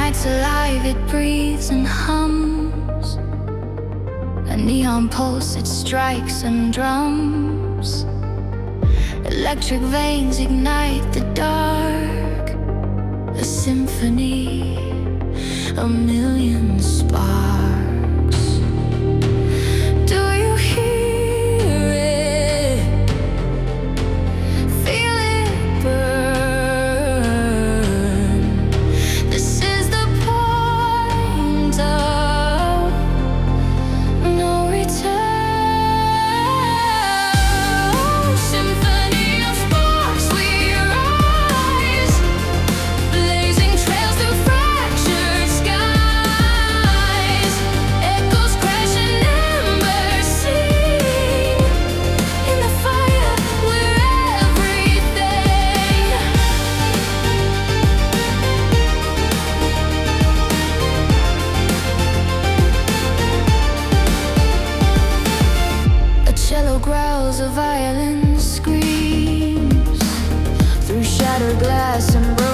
night's alive, it breathes and hums. A neon pulse, it strikes and drums. Electric veins ignite the dark. A symphony, a million sparks. Do you hear it? Feel it burn. This is the point of no return. Symphony of sparks, we rise, blazing trails through fractured skies. Echoes crash and embers sing. In the fire, we're everything. A cello growls, a violin screams through shattered glass and broken